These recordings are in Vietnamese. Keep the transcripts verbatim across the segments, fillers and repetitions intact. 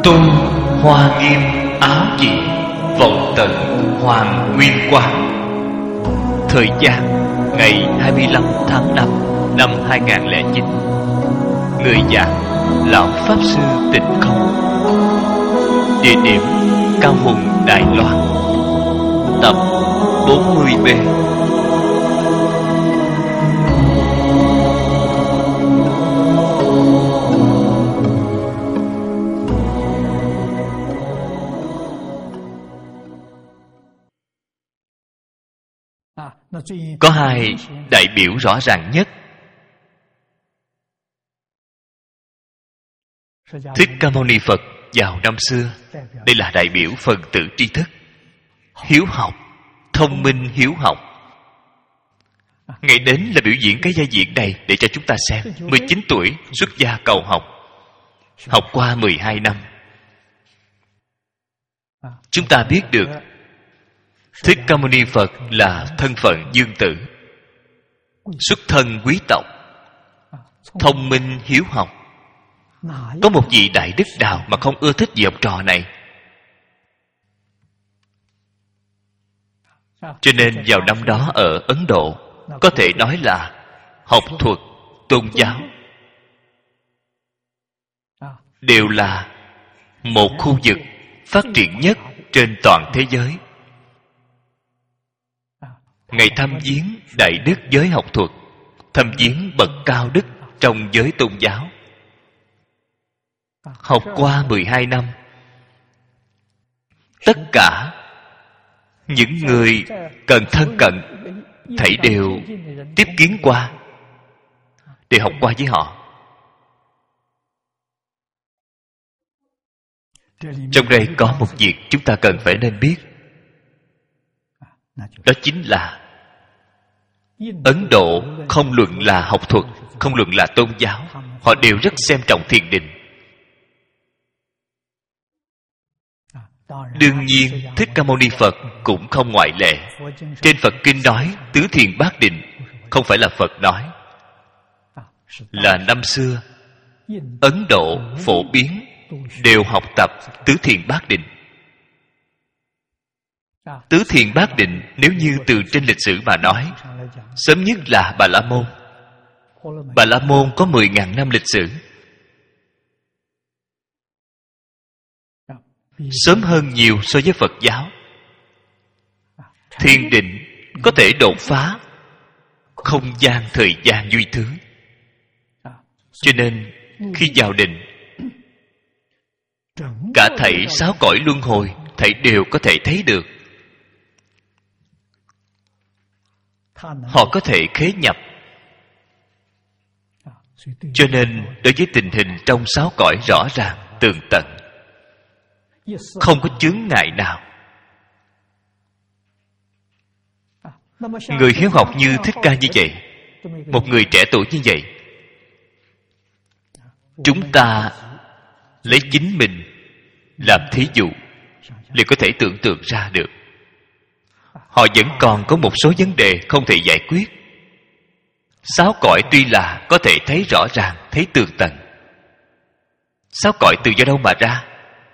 Tu Hoa Nghiêm Áo Chỉ Vọng Tận Hoàng Nguyên Quán. Thời gian ngày hai mươi lăm tháng năm năm hai nghìn không trăm lẻ chín. Người giảng Lão Pháp Sư Tịnh Không. Địa điểm Cao Hùng, Đài Loan. Tập bốn mươi B. Có hai đại biểu rõ ràng nhất. Thích Ca Mâu Ni Phật vào năm xưa, đây là đại biểu phần tử tri thức, hiếu học, thông minh hiếu học. Ngày đến là biểu diễn cái vai diễn này để cho chúng ta xem. Mười chín tuổi xuất gia cầu học, học qua mười hai năm. Chúng ta biết được Thích Ca Mâu Ni Phật là thân phận dương tử, xuất thân quý tộc, thông minh hiếu học. Có một vị đại đức nào mà không ưa thích vị học trò này? Cho nên vào năm đó ở Ấn Độ, có thể nói là học thuật, tôn giáo đều là một khu vực phát triển nhất trên toàn thế giới. Ngày thăm viếng đại đức giới học thuật, thăm viếng bậc cao đức trong giới tôn giáo. Học qua mười hai năm, tất cả những người cần thân cận thảy đều tiếp kiến qua, đều học qua với họ. Trong đây có một việc chúng ta cần phải nên biết, đó chính là Ấn Độ không luận là học thuật, không luận là tôn giáo, họ đều rất xem trọng thiền định. Đương nhiên Thích Ca Mâu Ni Phật cũng không ngoại lệ. Trên Phật Kinh nói tứ thiền bát định, không phải là Phật nói, là năm xưa Ấn Độ phổ biến đều học tập tứ thiền bát định. Tứ thiền bát định nếu như từ trên lịch sử mà nói, sớm nhất là Bà La Môn. Bà La Môn có mười ngàn năm lịch sử, sớm hơn nhiều so với Phật giáo. Thiền định có thể đột phá không gian thời gian duy thứ. Cho nên khi vào định, cả thảy sáu cõi luân hồi thảy đều có thể thấy được. Họ có thể khế nhập. Cho nên đối với tình hình trong sáu cõi rõ ràng tường tận, không có chướng ngại nào. Người hiếu học như Thích Ca như vậy, một người trẻ tuổi như vậy, chúng ta lấy chính mình làm thí dụ, liền có thể tưởng tượng ra được. Họ vẫn còn có một số vấn đề không thể giải quyết. Sáu cõi tuy là có thể thấy rõ ràng, thấy tường tận. Sáu cõi từ do đâu mà ra?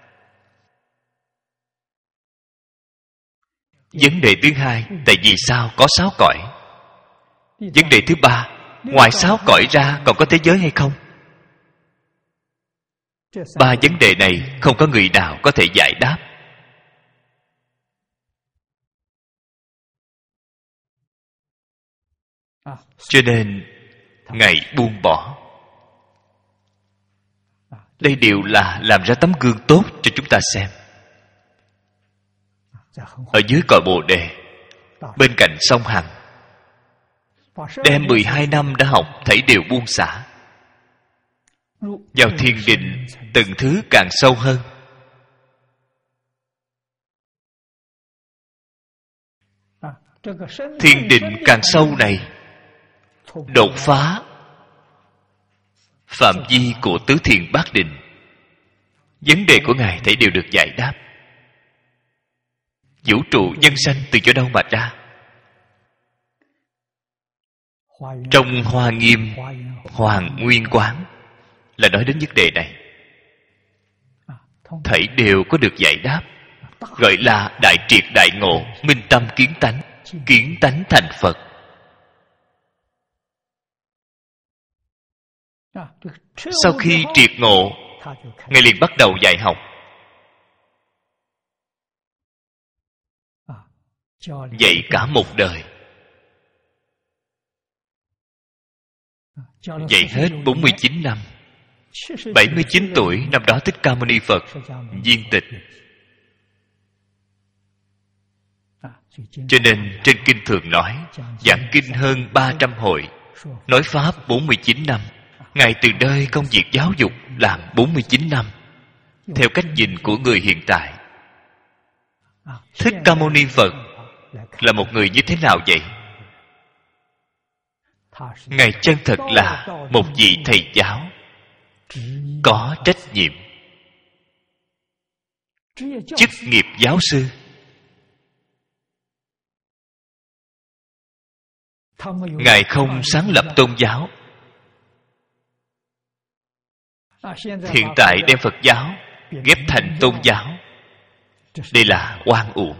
Vấn đề thứ hai, tại vì sao có sáu cõi? Vấn đề thứ ba, ngoài sáu cõi ra còn có thế giới hay không? Ba vấn đề này không có người nào có thể giải đáp. Cho nên Ngài buông bỏ. Đây đều là làm ra tấm gương tốt cho chúng ta xem. Ở dưới cội Bồ Đề, bên cạnh sông Hằng, đem mười hai năm đã học thảy đều buông xả, vào thiền định từng thứ càng sâu hơn. Thiền định càng sâu này đột phá phạm vi của tứ thiền bát định. Vấn đề của Ngài thảy đều được giải đáp. Vũ trụ nhân sanh từ chỗ đâu mà ra? Trong Hoa Nghiêm Hoàng Nguyên Quán là nói đến vấn đề này. thảy đều có được giải đáp, gọi là đại triệt đại ngộ, minh tâm kiến tánh, kiến tánh thành Phật. Sau khi triệt ngộ, Ngài liền bắt đầu dạy học, dạy cả một đời, dạy hết bốn mươi chín năm. Bảy mươi chín tuổi năm đó Thích Ca Mâu Ni Phật viên tịch. Cho nên trên kinh thường nói, giảng kinh hơn ba trăm hội, nói pháp bốn mươi chín năm. Ngài từ nơi công việc giáo dục làm bốn mươi chín năm. Theo cách nhìn của người hiện tại, Thích Ca Mâu Ni Phật là một người như thế nào vậy? Ngài chân thật là một vị thầy giáo có trách nhiệm, chức nghiệp giáo sư. Ngài không sáng lập tôn giáo. Hiện tại đem Phật giáo ghép thành tôn giáo, đây là oan uổng.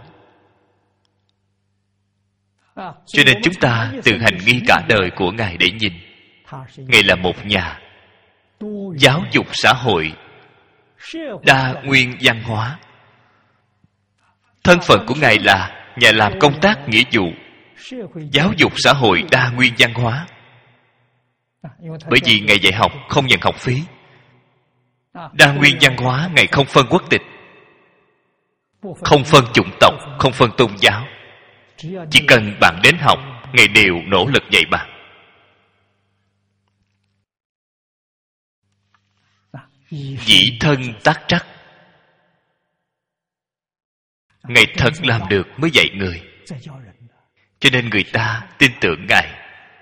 Cho nên chúng ta tự hành nghi cả đời của Ngài để nhìn. Ngài là một nhà giáo dục xã hội đa nguyên văn hóa. Thân phận của Ngài là nhà làm công tác nghĩa vụ giáo dục xã hội đa nguyên văn hóa. Bởi vì Ngài dạy học không nhận học phí. Đa nguyên văn hóa, Ngài không phân quốc tịch, không phân chủng tộc, không phân tôn giáo. Chỉ cần bạn đến học, Ngài đều nỗ lực dạy bạn. Dĩ thân tác trắc. Ngài thật làm được mới dạy người. Cho nên người ta tin tưởng Ngài.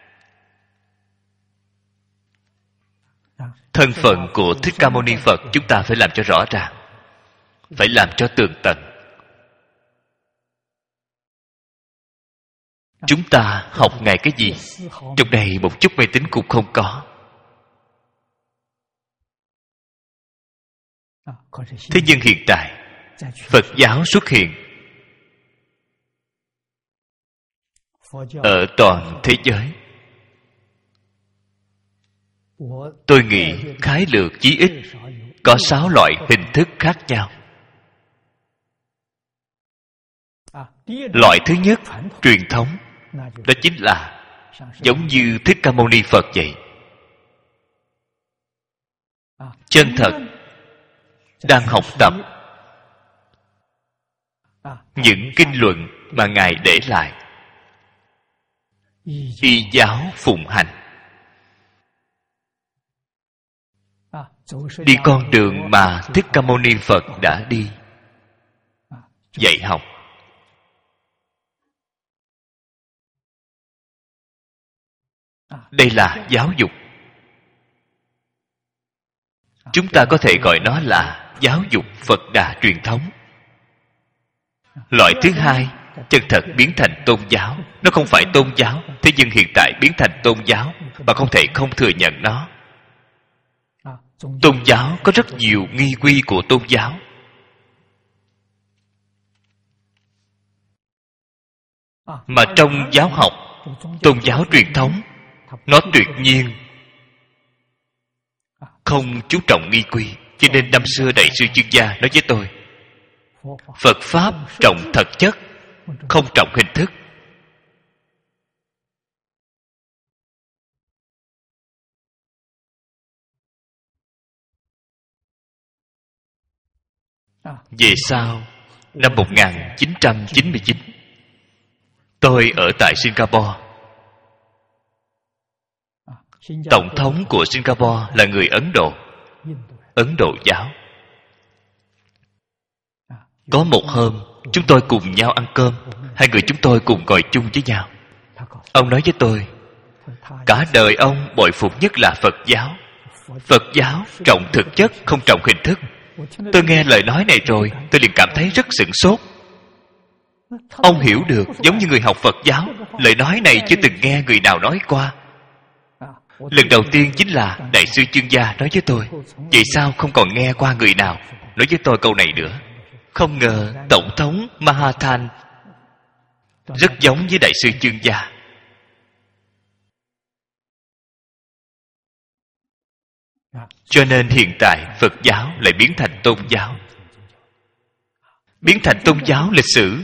Thân phận của Thích Ca Mâu Ni Phật chúng ta phải làm cho rõ ràng, phải làm cho tường tận. Chúng ta học Ngài cái gì? Trong này một chút mê tín cũng không có. Thế nhưng hiện tại Phật giáo xuất hiện ở toàn thế giới. Tôi nghĩ khái lược chí ít có sáu loại hình thức khác nhau. Loại thứ nhất, truyền thống, đó chính là giống như Thích Ca Mâu Ni Phật vậy. Chân thật đang học tập những kinh luận mà Ngài để lại, y giáo phụng hành, đi con đường mà Thích Ca Mâu Ni Phật đã đi, dạy học. Đây là giáo dục. Chúng ta có thể gọi nó là giáo dục Phật Đà truyền thống. Loại thứ hai, chân thật biến thành tôn giáo. Nó không phải tôn giáo, thế nhưng hiện tại biến thành tôn giáo, mà không thể không thừa nhận nó. Tôn giáo có rất nhiều nghi quy của tôn giáo. Mà trong giáo học, tôn giáo truyền thống, nó tuyệt nhiên không chú trọng nghi quy. Cho nên năm xưa đại sư chuyên gia nói với tôi, Phật Pháp trọng thật chất, không trọng hình thức. Về sau, năm một nghìn chín trăm chín mươi chín, tôi ở tại Singapore. Tổng thống của Singapore là người Ấn Độ, Ấn Độ giáo. Có một hôm, chúng tôi cùng nhau ăn cơm. Hai người chúng tôi cùng ngồi chung với nhau. Ông nói với tôi, cả đời ông bội phục nhất là Phật giáo. Phật giáo trọng thực chất, không trọng hình thức. Tôi nghe lời nói này rồi, tôi liền cảm thấy rất sửng sốt. Ông hiểu được, giống như người học Phật giáo, lời nói này chưa từng nghe người nào nói qua. Lần đầu tiên chính là đại sư chuyên gia nói với tôi, vậy sao không còn nghe qua người nào? nói với tôi câu này nữa. Không ngờ Tổng thống Mahathan rất giống với Đại sư Chương Gia. Cho nên hiện tại Phật giáo lại biến thành tôn giáo. Biến thành tôn giáo lịch sử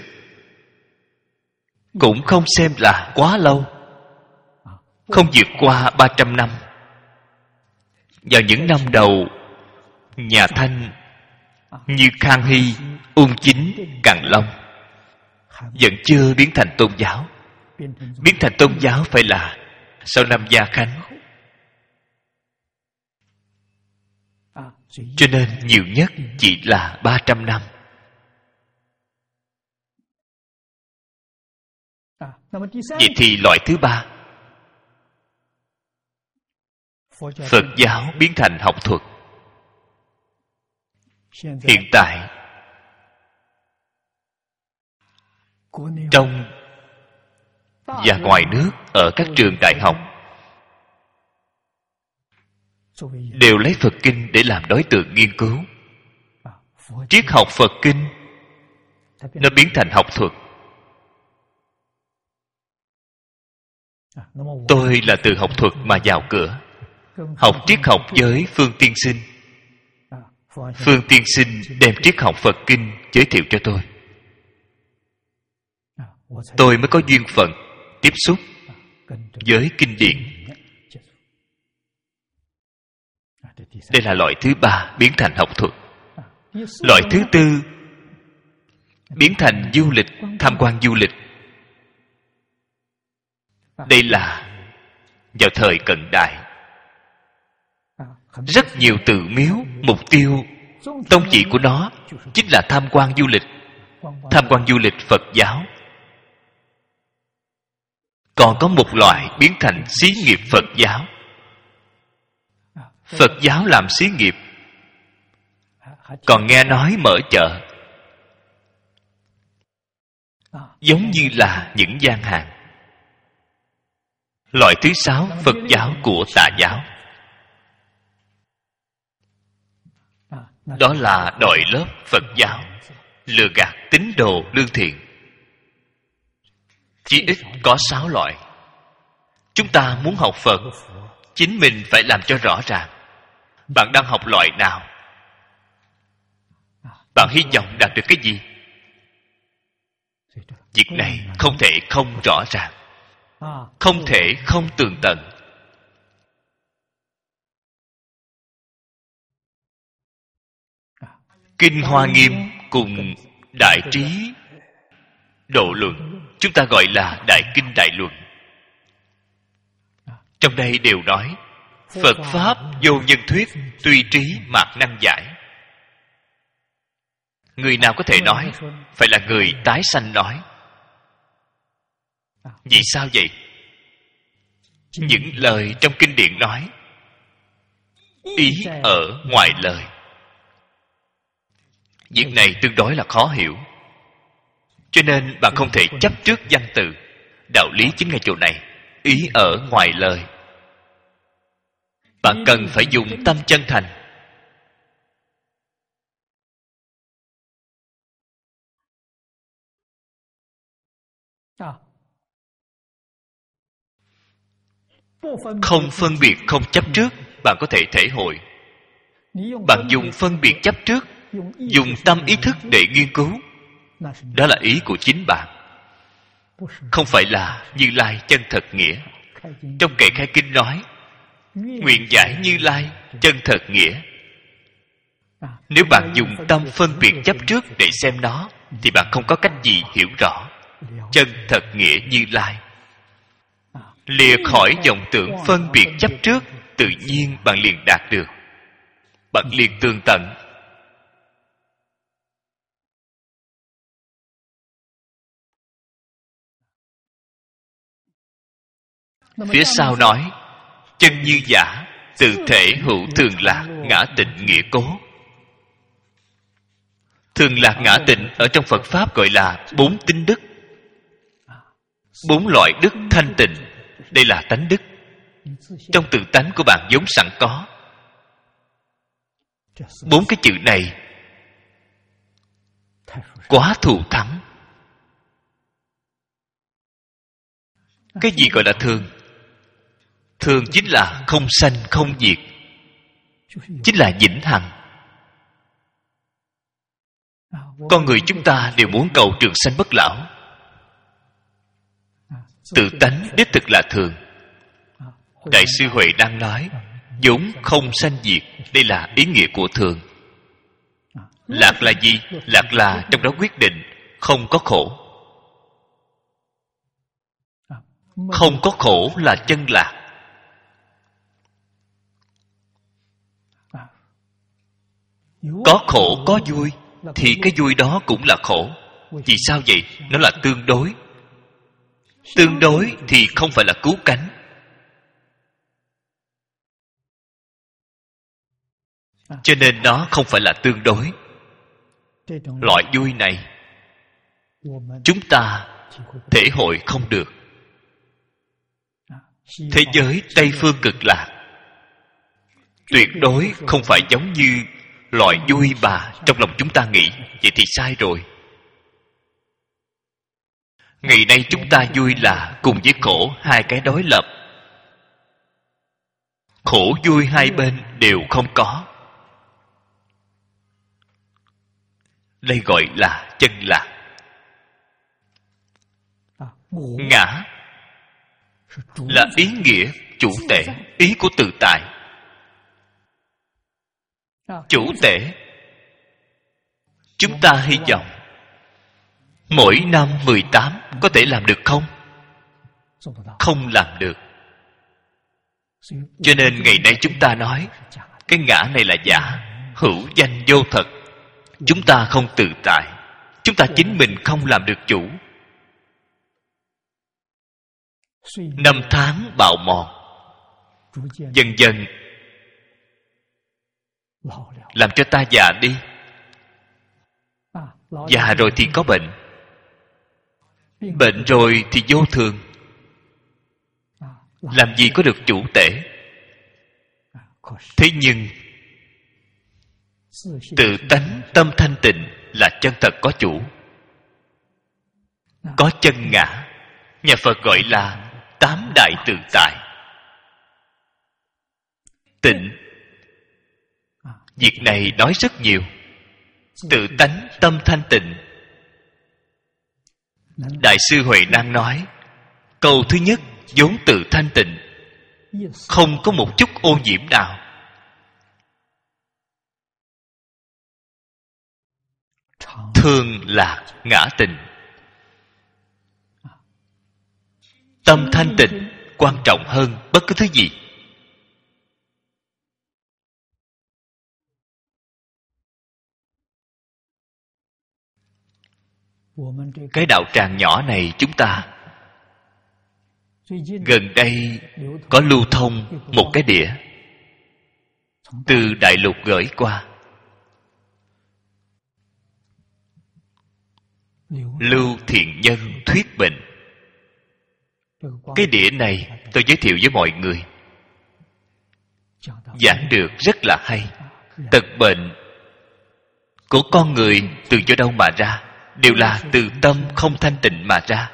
cũng không xem là quá lâu, không vượt qua ba trăm năm. Vào những năm đầu nhà Thanh như Khang Hy, Ung Chính, Càn Long vẫn chưa biến thành tôn giáo. Biến thành tôn giáo phải là sau năm Gia Khánh. Cho nên nhiều nhất chỉ là ba trăm năm. Vậy thì loại thứ ba, Phật giáo biến thành học thuật. Hiện tại trong và ngoài nước, ở các trường đại học đều lấy Phật kinh để làm đối tượng nghiên cứu. Triết học Phật kinh nó biến thành học thuật. Tôi là từ học thuật mà vào cửa, học triết học với Phương Tiên Sinh. Phương Tiên Sinh đem triết học Phật kinh giới thiệu cho tôi. Tôi mới có duyên phận tiếp xúc với kinh điển. Đây là loại thứ ba biến thành học thuật. Loại thứ tư biến thành du lịch, tham quan du lịch. Đây là vào thời cận đại. Rất nhiều tự miếu, mục tiêu, tông chỉ của nó chính là tham quan du lịch. Tham quan du lịch Phật giáo. Còn có một loại biến thành xí nghiệp Phật giáo. Phật giáo làm xí nghiệp, còn nghe nói mở chợ, giống như là những gian hàng. Loại thứ sáu, Phật giáo của tà giáo. Đó là đội lớp Phật giáo lừa gạt tín đồ lương thiện. Chỉ ít có sáu loại. Chúng ta muốn học Phật, chính mình phải làm cho rõ ràng bạn đang học loại nào, bạn hy vọng đạt được cái gì. Việc này không thể không rõ ràng, không thể không tường tận. Kinh Hoa Nghiêm cùng Đại Trí Độ Luận, chúng ta gọi là Đại Kinh Đại Luận. Trong đây đều nói Phật Pháp vô nhân thuyết, tuy trí mạc năng giải. Người nào có thể nói? Phải là người tái sanh nói. Vì sao vậy? Những lời trong kinh điển nói, ý ở ngoài lời. Việc này tương đối là khó hiểu. Cho nên bạn không thể chấp trước văn từ. Đạo lý chính ngay chỗ này, ý ở ngoài lời. Bạn cần phải dùng tâm chân thành. Không phân biệt, không chấp trước, bạn có thể thể hội. Bạn dùng phân biệt chấp trước, dùng tâm ý thức để nghiên cứu, đó là ý của chính bạn, không phải là Như Lai chân thật nghĩa. Trong kệ khai kinh nói nguyện giải Như Lai chân thật nghĩa. Nếu bạn dùng tâm phân biệt chấp trước để xem nó, thì bạn không có cách gì hiểu rõ chân thật nghĩa Như Lai. Lìa khỏi vọng tưởng phân biệt chấp trước, tự nhiên bạn liền đạt được, bạn liền tường tận. Phía sau nói chân như giả, tự thể hữu thường lạc, ngã tịnh nghĩa cố. Thường lạc ngã tịnh ở trong Phật Pháp gọi là bốn tinh đức. Bốn loại đức thanh tịnh, đây là tánh đức. Trong tự tánh của bạn vốn sẵn có. Bốn cái chữ này quá thù thắng. Cái gì gọi là thường? Thường chính là không sanh không diệt, chính là vĩnh hằng. Con người chúng ta đều muốn cầu trường sanh bất lão. Tự tánh đích thực là thường. Đại sư Huệ đang nói vốn không sanh diệt. Đây là ý nghĩa của thường. Lạc là gì? Lạc là trong đó quyết định không có khổ. Không có khổ là chân lạc. Có khổ có vui thì cái vui đó cũng là khổ. Vì sao vậy? Nó là tương đối. Tương đối thì không phải là cứu cánh. Cho nên nó không phải là tương đối. Loại vui này chúng ta thể hội không được. Thế giới Tây Phương Cực Lạc tuyệt đối không phải giống như loại vui mà trong lòng chúng ta nghĩ. Vậy thì sai rồi. Ngày nay chúng ta vui là cùng với khổ hai cái đối lập. Khổ vui hai bên đều không có. Đây gọi là chân lạc. Ngã là ý nghĩa chủ tể, ý của tự tại. Chủ tể. Chúng ta hy vọng mỗi năm mười tám có thể làm được không? Không làm được. Cho nên ngày nay chúng ta nói cái ngã này là giả, hữu danh vô thật. Chúng ta không tự tại. Chúng ta chính mình không làm được chủ. Năm tháng bào mòn, dần dần làm cho ta già đi. Già rồi thì có bệnh. Bệnh rồi thì vô thường. Làm gì có được chủ tể. Thế nhưng tự tánh tâm thanh tịnh là chân thật có chủ. Có chân ngã. Nhà Phật gọi là tám đại tự tại. Tịnh, việc này nói rất nhiều. Tự tánh tâm thanh tịnh. Đại sư Huệ đang nói câu thứ nhất vốn tự thanh tịnh, không có một chút ô nhiễm nào. Thường là ngã tịnh. Tâm thanh tịnh quan trọng hơn bất cứ thứ gì. Cái đạo tràng nhỏ này chúng ta gần đây có lưu thông một cái đĩa từ đại lục gửi qua. Lưu Thiện Nhân thuyết bệnh. Cái đĩa này tôi giới thiệu với mọi người. Giảng được rất là hay. Tật bệnh của con người từ do đâu mà ra? Đều là từ tâm không thanh tịnh mà ra.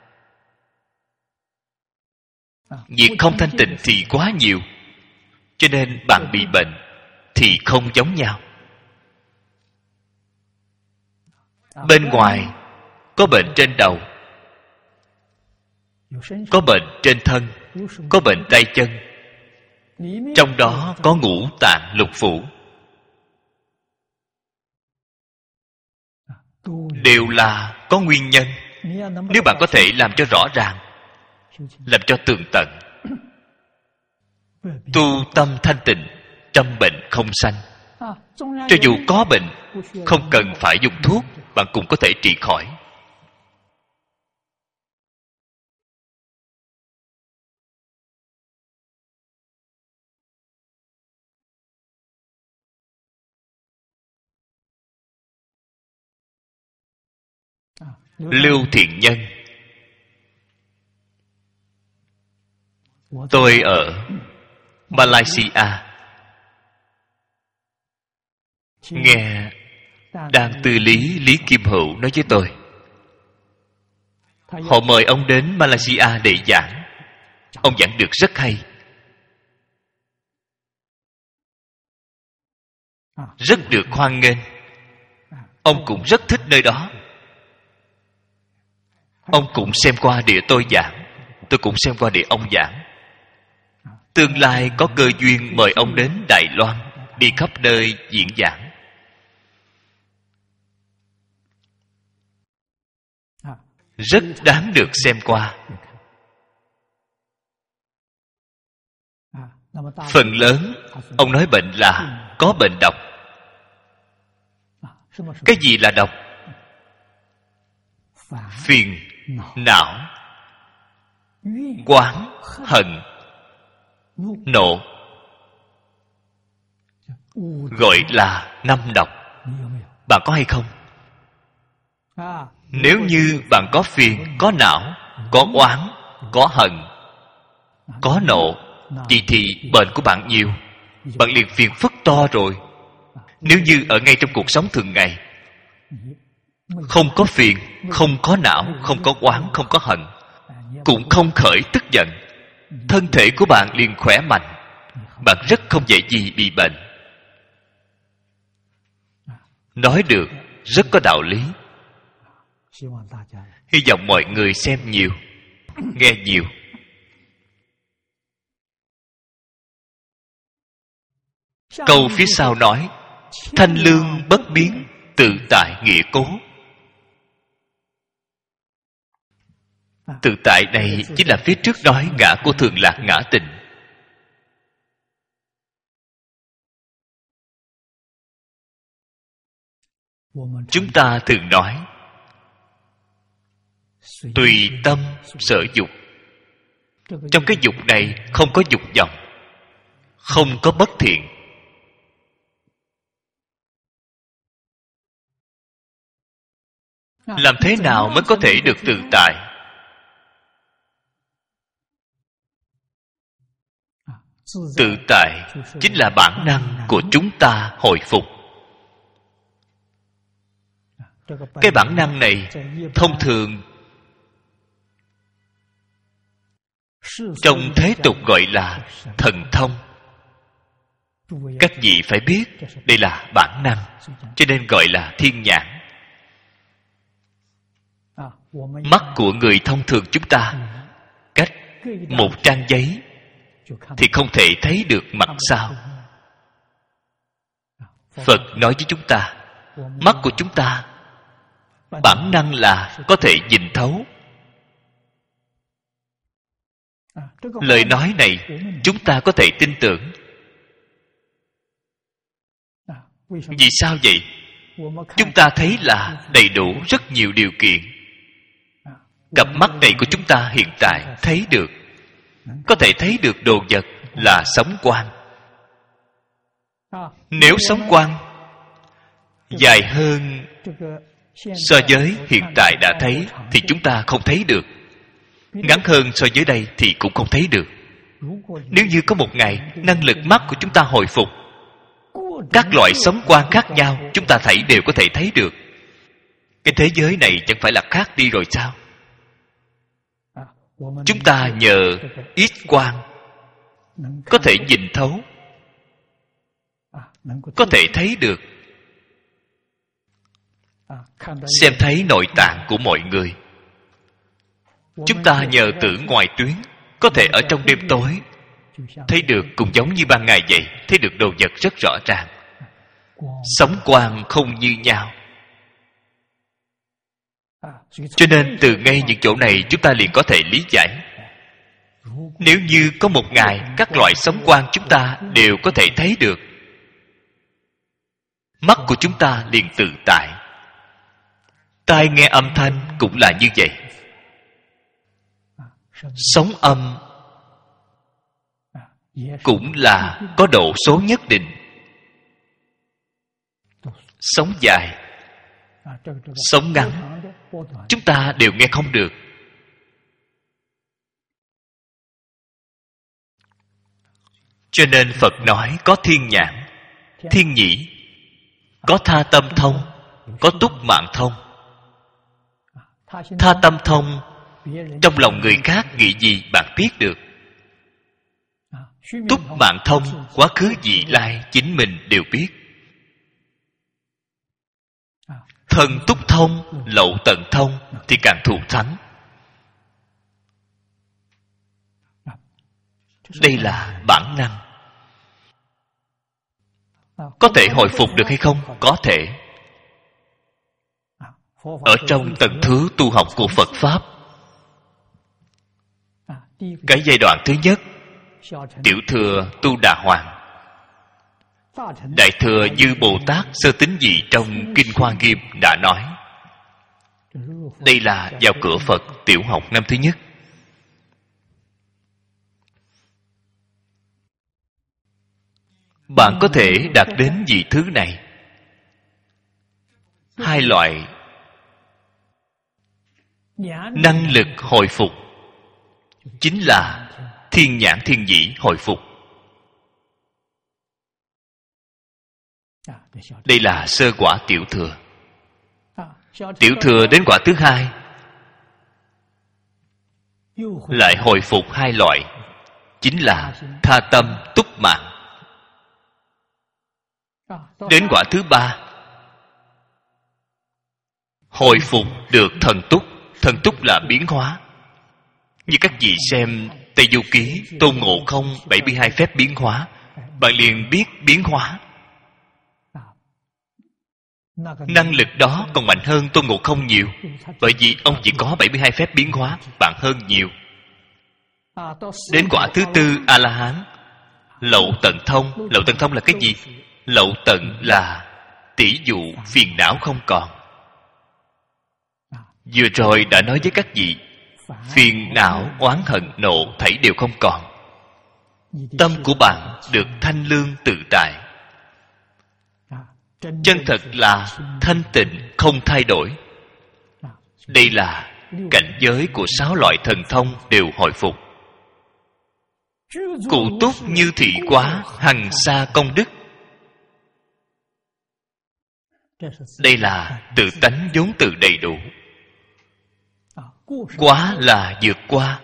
Việc không thanh tịnh thì quá nhiều. Cho nên bạn bị bệnh thì không giống nhau. Bên ngoài có bệnh trên đầu, có bệnh trên thân, có bệnh tay chân. Trong đó có ngũ tạng lục phủ. Đều là có nguyên nhân. Nếu bạn có thể làm cho rõ ràng, làm cho tường tận, tu tâm thanh tịnh, trăm bệnh không sanh. Cho dù có bệnh, không cần phải dùng thuốc, bạn cũng có thể trị khỏi. Lưu Thiện Nhân. Tôi ở Malaysia nghe đang từ lý Lý Kim Hữu nói với tôi, họ mời ông đến Malaysia để giảng. Ông giảng được rất hay, rất được hoan nghênh. Ông cũng rất thích nơi đó. Ông cũng xem qua địa tôi giảng, tôi cũng xem qua địa ông giảng. Tương lai có cơ duyên mời ông đến Đài Loan, đi khắp nơi diễn giảng. Rất đáng được xem qua. Phần lớn ông nói bệnh là có bệnh độc. Cái gì là độc? Phiền, não, oán, hận, nộ, gọi là năm độc. Bạn có hay không? Nếu như bạn có phiền, có não, có oán, có hận, có nộ, vậy thì bệnh của bạn nhiều. Bạn liền phiền phức to rồi. Nếu như ở ngay trong cuộc sống thường ngày, không có phiền, không có não, không có oán, không có hận, cũng không khởi tức giận, thân thể của bạn liền khỏe mạnh. Bạn rất không dễ gì bị bệnh. Nói được rất có đạo lý. Hy vọng mọi người xem nhiều, nghe nhiều. Câu phía sau nói: thanh lương bất biến, tự tại nghĩa cố. Tự tại này chính là phía trước nói ngã của thường lạc ngã tịnh. Chúng ta thường nói tùy tâm sở dục. Trong cái dục này không có dục vọng, không có bất thiện. Làm thế nào mới có thể được tự tại? Tự tại chính là bản năng của chúng ta hồi phục. Cái bản năng này thông thường trong thế tục gọi là thần thông. Các vị phải biết đây là bản năng, cho nên gọi là thiên nhãn. Mắt của người thông thường chúng ta cách một trang giấy thì không thể thấy được mặt sau. Phật nói với chúng ta, mắt của chúng ta bản năng là có thể nhìn thấu. Lời nói này chúng ta có thể tin tưởng. Vì sao vậy? Chúng ta thấy là đầy đủ rất nhiều điều kiện. Cặp mắt này của chúng ta hiện tại thấy được, có thể thấy được đồ vật là sóng quang. Nếu sóng quang dài hơn so với hiện tại đã thấy thì chúng ta không thấy được. Ngắn hơn so với đây thì cũng không thấy được. Nếu như có một ngày năng lực mắt của chúng ta hồi phục, các loại sóng quang khác nhau chúng ta thấy đều có thể thấy được. Cái thế giới này chẳng phải là khác đi rồi sao? Chúng ta nhờ ít quang có thể nhìn thấu, có thể thấy được, xem thấy nội tạng của mọi người. Chúng ta nhờ tử ngoại tuyến có thể ở trong đêm tối thấy được, cũng giống như ban ngày vậy, thấy được đồ vật rất rõ ràng. Sóng quang không như nhau. Cho nên từ ngay những chỗ này chúng ta liền có thể lý giải. Nếu như có một ngày các loại sóng quang chúng ta đều có thể thấy được, mắt của chúng ta liền tự tại. Tai nghe âm thanh cũng là như vậy. Sóng âm cũng là có độ số nhất định. Sóng dài, sóng ngắn chúng ta đều nghe không được. Cho nên Phật nói có thiên nhãn, thiên nhĩ, có tha tâm thông, có túc mạng thông. Tha tâm thông, trong lòng người khác nghĩ gì bạn biết được. Túc mạng thông, quá khứ vị lai chính mình đều biết. Thần túc thông, lậu tận thông thì càng thù thắng. Đây là bản năng. Có thể hồi phục được hay không? Có thể. Ở trong tầng thứ tu học của Phật Pháp, cái giai đoạn thứ nhất, tiểu thừa tu Đà Hoàng, đại thừa Dư Bồ Tát Sơ Tín Dị trong Kinh Hoa Nghiêm đã nói. Đây là vào cửa Phật tiểu học năm thứ nhất. Bạn có thể đạt đến vị thứ này. Hai loại năng lực hồi phục chính là thiên nhãn thiên nhĩ hồi phục. Đây là sơ quả tiểu thừa. Tiểu thừa đến quả thứ hai lại hồi phục hai loại, chính là tha tâm túc mạng. Đến quả thứ ba hồi phục được thần túc. Thần túc là biến hóa. Như các vị xem Tây Du Ký, Tôn Ngộ Không bảy mươi hai phép biến hóa, bạn liền biết biến hóa. Năng lực đó còn mạnh hơn Tôn Ngộ Không nhiều, bởi vì ông chỉ có bảy mươi hai phép biến hóa, bạn hơn nhiều. Đến quả thứ tư A-la-hán, lậu tận thông. Lậu tận thông là cái gì? Lậu tận là tỷ dụ phiền não không còn. Vừa rồi đã nói với các vị, phiền não, oán hận, nộ thảy đều không còn. Tâm của bạn được thanh lương tự tại. Chân thật là thanh tịnh không thay đổi. Đây là cảnh giới của sáu loại thần thông đều hồi phục. Cụ túc như thị quá, hằng sa công đức. Đây là tự tánh vốn tự đầy đủ. Quá là vượt qua.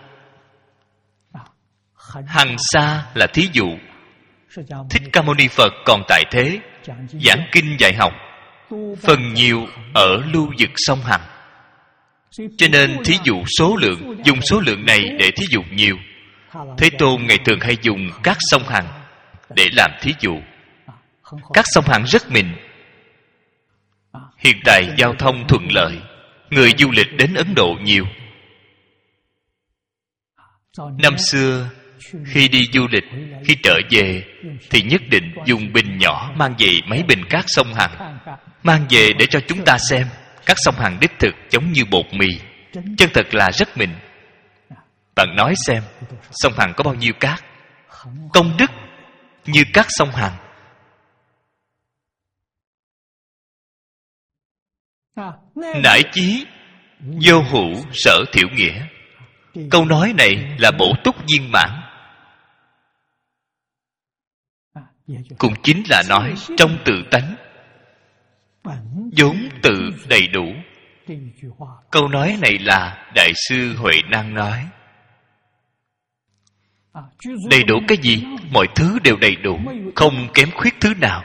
Hằng sa là thí dụ. Thích Ca Mâu Ni Phật còn tại thế, giảng kinh dạy học phần nhiều ở lưu vực sông Hằng. Cho nên thí dụ số lượng, dùng số lượng này để thí dụ nhiều. Thế Tôn ngày thường hay dùng các sông Hằng để làm thí dụ. Các sông Hằng rất mịn. Hiện tại giao thông thuận lợi, người du lịch đến Ấn Độ nhiều. Năm xưa khi đi du lịch, khi trở về thì nhất định dùng bình nhỏ mang về mấy bình cát sông Hằng, mang về để cho chúng ta xem. Các sông Hằng đích thực giống như bột mì, chân thật là rất mịn. Bạn nói xem, sông Hằng có bao nhiêu cát? Công đức như các sông Hằng. Nải chí vô hữu sở thiểu nghĩa. Câu nói này là bổ túc viên mãn, cũng chính là nói trong tự tánh vốn tự đầy đủ. Câu nói này là Đại sư Huệ Năng nói. Đầy đủ cái gì? Mọi thứ đều đầy đủ, không kém khuyết thứ nào.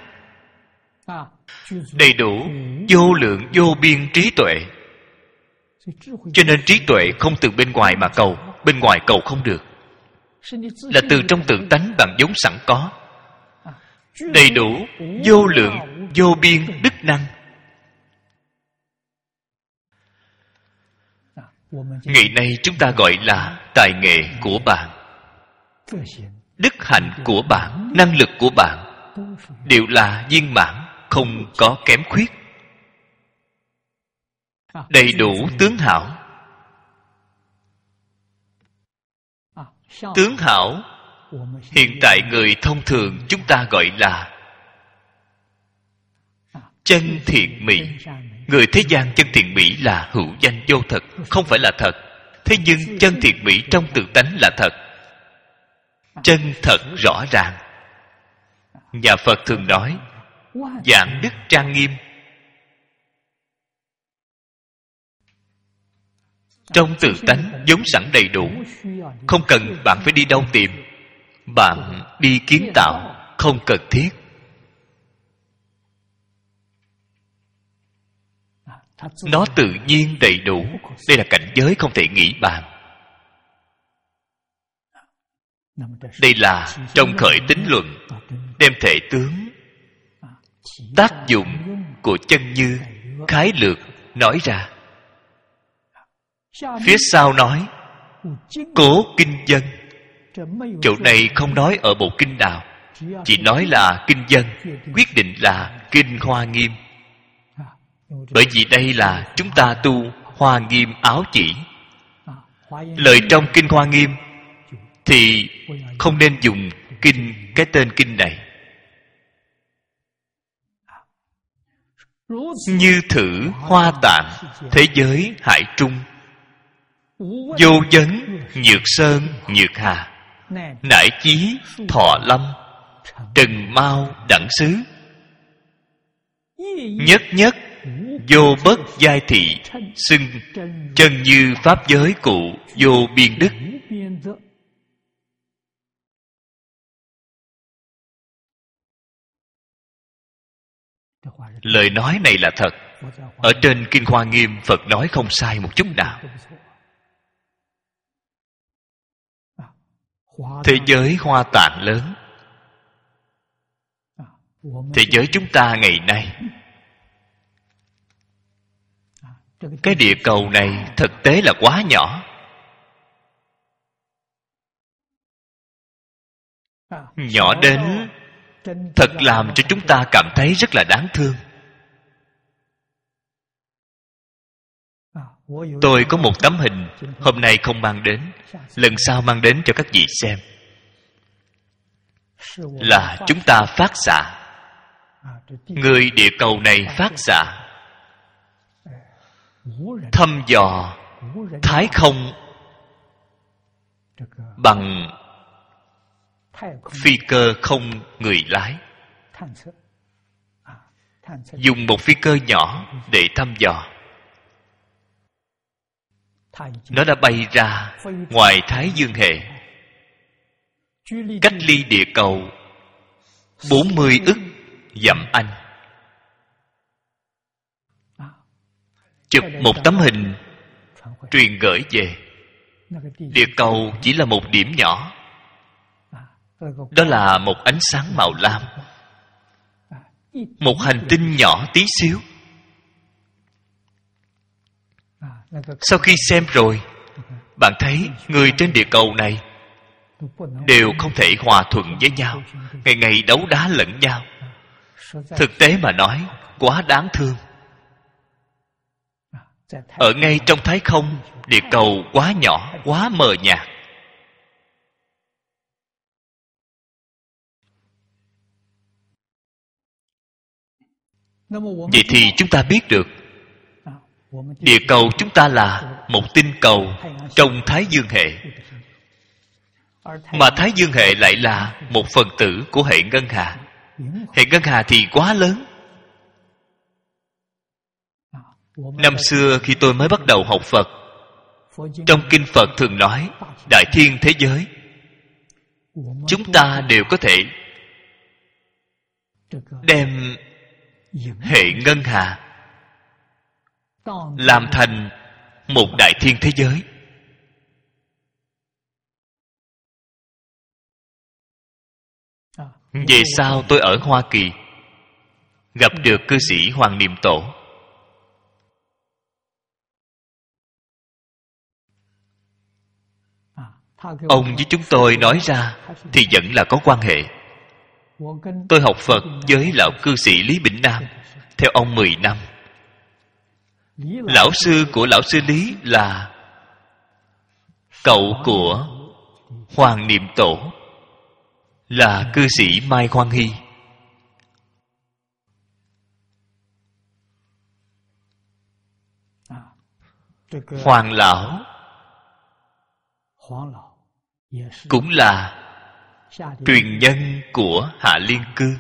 Đầy đủ vô lượng vô biên trí tuệ. Cho nên trí tuệ không từ bên ngoài mà cầu. Bên ngoài cầu không được, là từ trong tự tánh bạn vốn sẵn có. Đầy đủ vô lượng vô biên đức năng. Ngày nay chúng ta gọi là tài nghệ của bạn, đức hạnh của bạn, năng lực của bạn đều là viên mãn, không có kém khuyết. Đầy đủ tướng hảo. Tướng hảo hiện tại người thông thường chúng ta gọi là chân thiện mỹ. Người thế gian chân thiện mỹ là hữu danh vô thực, không phải là thật. Thế nhưng chân thiện mỹ trong tự tánh là thật, chân thật rõ ràng. Nhà Phật thường nói giảng đức trang nghiêm. Trong tự tánh vốn sẵn đầy đủ, không cần bạn phải đi đâu tìm. Bạn đi kiến tạo không cần thiết. Nó tự nhiên đầy đủ. Đây là cảnh giới không thể nghĩ bàn. Đây là trong khởi tính luận, đem thể tướng, tác dụng của chân như khái lược nói ra. Phía sau nói cố kinh dân. Chỗ này không nói ở bộ kinh nào, chỉ nói là kinh dân, quyết định là kinh Hoa Nghiêm. Bởi vì đây là chúng ta tu Hoa Nghiêm áo chỉ. Lời trong kinh Hoa Nghiêm thì không nên dùng kinh, cái tên kinh này. Như thử hoa tạng, thế giới hải trung, vô vấn nhược sơn nhược hà, nải chí thọ lâm, trần mau đẳng xứ, nhất nhất vô bất giai thị, xưng chân như pháp giới cụ vô biên đức. Lời nói này là thật. Ở trên kinh Hoa Nghiêm, Phật nói không sai một chút nào. Thế giới hoa tạng lớn, thế giới chúng ta ngày nay, cái địa cầu này thực tế là quá nhỏ. Nhỏ đến thật làm cho chúng ta cảm thấy rất là đáng thương. Tôi có một tấm hình, hôm nay không mang đến, lần sau mang đến cho các vị xem. Là chúng ta phát xạ, người địa cầu này phát xạ, thăm dò thái không bằng phi cơ không người lái. Dùng một phi cơ nhỏ để thăm dò. Nó đã bay ra ngoài Thái Dương hệ, cách ly địa cầu bốn mươi ức dặm Anh. Chụp một tấm hình truyền gửi về. Địa cầu chỉ là một điểm nhỏ. Đó là một ánh sáng màu lam, một hành tinh nhỏ tí xíu. Sau khi xem rồi, bạn thấy người trên địa cầu này đều không thể hòa thuận với nhau, ngày ngày đấu đá lẫn nhau. Thực tế mà nói, quá đáng thương. Ở ngay trong thái không, địa cầu quá nhỏ, quá mờ nhạt. Vậy thì chúng ta biết được địa cầu chúng ta là một tinh cầu trong Thái Dương hệ, mà Thái Dương hệ lại là một phần tử của hệ ngân hà. Hệ ngân hà thì quá lớn. Năm xưa khi tôi mới bắt đầu học Phật, trong kinh Phật thường nói đại thiên thế giới, chúng ta đều có thể đem hệ ngân hà làm thành một đại thiên thế giới. Về sau tôi ở Hoa Kỳ gặp được cư sĩ Hoàng Niệm Tổ. Ông với chúng tôi nói ra thì vẫn là có quan hệ. Tôi học Phật với lão cư sĩ Lý Bỉnh Nam theo ông mười năm. Lão sư của lão sư Lý là cậu của Hoàng Niệm Tổ, là cư sĩ Mai Khoan Hy. Hoàng lão cũng là truyền nhân của Hạ Liên Cư.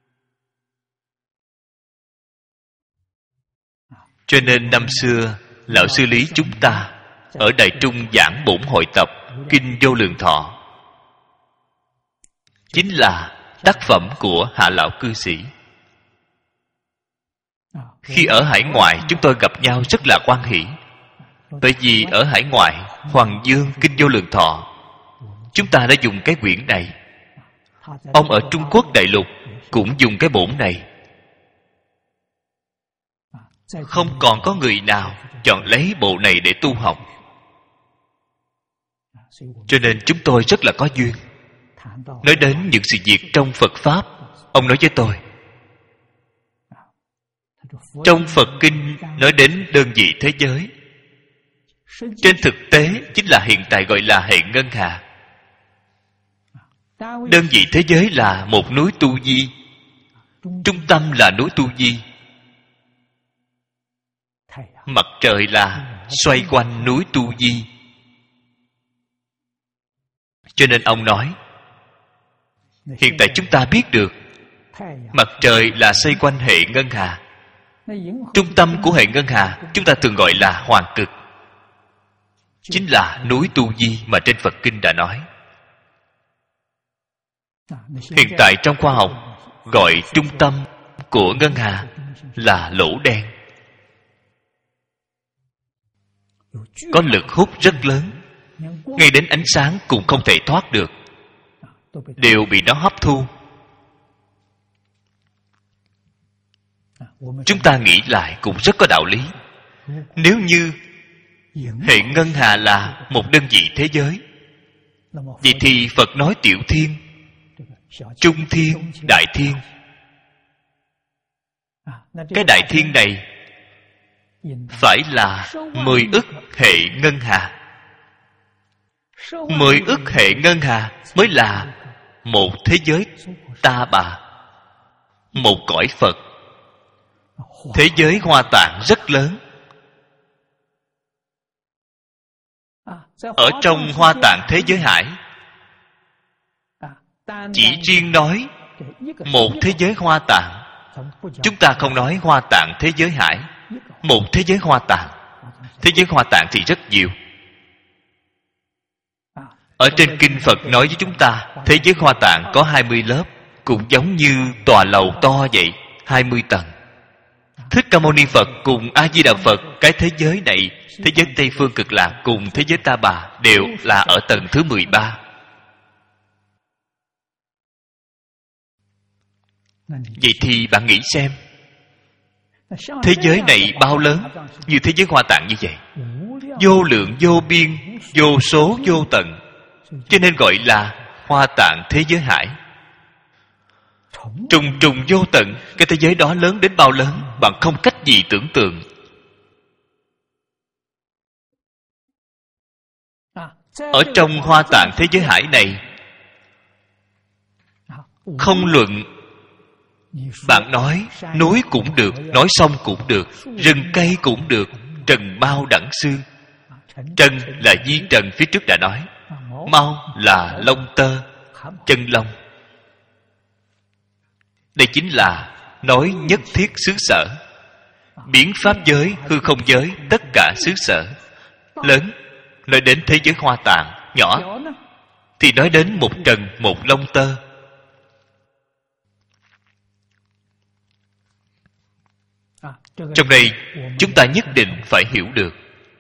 Cho nên năm xưa Lão sư Lý chúng ta ở Đại Trung giảng bổn hội tập Kinh Vô Lượng Thọ, chính là tác phẩm của Hạ Lão cư sĩ. Khi ở hải ngoại chúng tôi gặp nhau rất là hoan hỷ. Bởi vì ở hải ngoại Hoàng Dương Kinh Vô Lượng Thọ, chúng ta đã dùng cái quyển này. Ông ở Trung Quốc đại lục cũng dùng cái bổn này. Không còn có người nào chọn lấy bộ này để tu học. Cho nên chúng tôi rất là có duyên. Nói đến những sự việc trong Phật Pháp, ông nói với tôi, trong Phật Kinh nói đến đơn vị thế giới, trên thực tế chính là hiện tại gọi là hệ ngân hà. Đơn vị thế giới là một núi tu di, trung tâm là núi tu di, mặt trời là xoay quanh núi tu di. Cho nên ông nói, hiện tại chúng ta biết được mặt trời là xoay quanh hệ ngân hà. Trung tâm của hệ ngân hà chúng ta thường gọi là hoàng cực, chính là núi tu di mà trên Phật Kinh đã nói. Hiện tại trong khoa học gọi trung tâm của ngân hà là lỗ đen, có lực hút rất lớn, ngay đến ánh sáng cũng không thể thoát được, đều bị nó hấp thu. Chúng ta nghĩ lại cũng rất có đạo lý. Nếu như hệ ngân hà là một đơn vị thế giới, vậy thì Phật nói tiểu thiên, trung thiên, đại thiên. Cái đại thiên này phải là mười ức hệ ngân hà. Mười ức hệ ngân hà mới là một thế giới ta bà, một cõi Phật. Thế giới Hoa Tạng rất lớn. Ở trong Hoa Tạng thế giới hải, chỉ riêng nói một thế giới Hoa Tạng, chúng ta không nói Hoa Tạng thế giới hải. Một thế giới Hoa Tạng. Thế giới Hoa Tạng thì rất nhiều. Ở trên Kinh Phật nói với chúng ta, thế giới Hoa Tạng có hai mươi lớp, cũng giống như tòa lầu to vậy, hai mươi tầng. Thích Ca Mâu Ni Phật cùng A Di Đà Phật, cái thế giới này, thế giới Tây Phương Cực Lạc cùng thế giới Ta Bà đều là ở tầng thứ mười ba. Vậy thì bạn nghĩ xem, thế giới này bao lớn, như thế giới Hoa Tạng như vậy, vô lượng vô biên, vô số vô tận, cho nên gọi là Hoa Tạng thế giới hải. Trùng trùng vô tận, cái thế giới đó lớn đến bao lớn, bạn không cách gì tưởng tượng. Ở trong Hoa Tạng thế giới hải này, không luận bạn nói núi cũng được, nói sông cũng được, rừng cây cũng được, trần mao đẳng sư. Trần là di trần phía trước đã nói, mao là lông tơ, chân lông. Đây chính là nói nhất thiết xứ sở. Biến pháp giới, hư không giới, tất cả xứ sở. Lớn, nói đến thế giới Hoa Tạng. Nhỏ, thì nói đến một trần, một lông tơ. Trong đây, chúng ta nhất định phải hiểu được.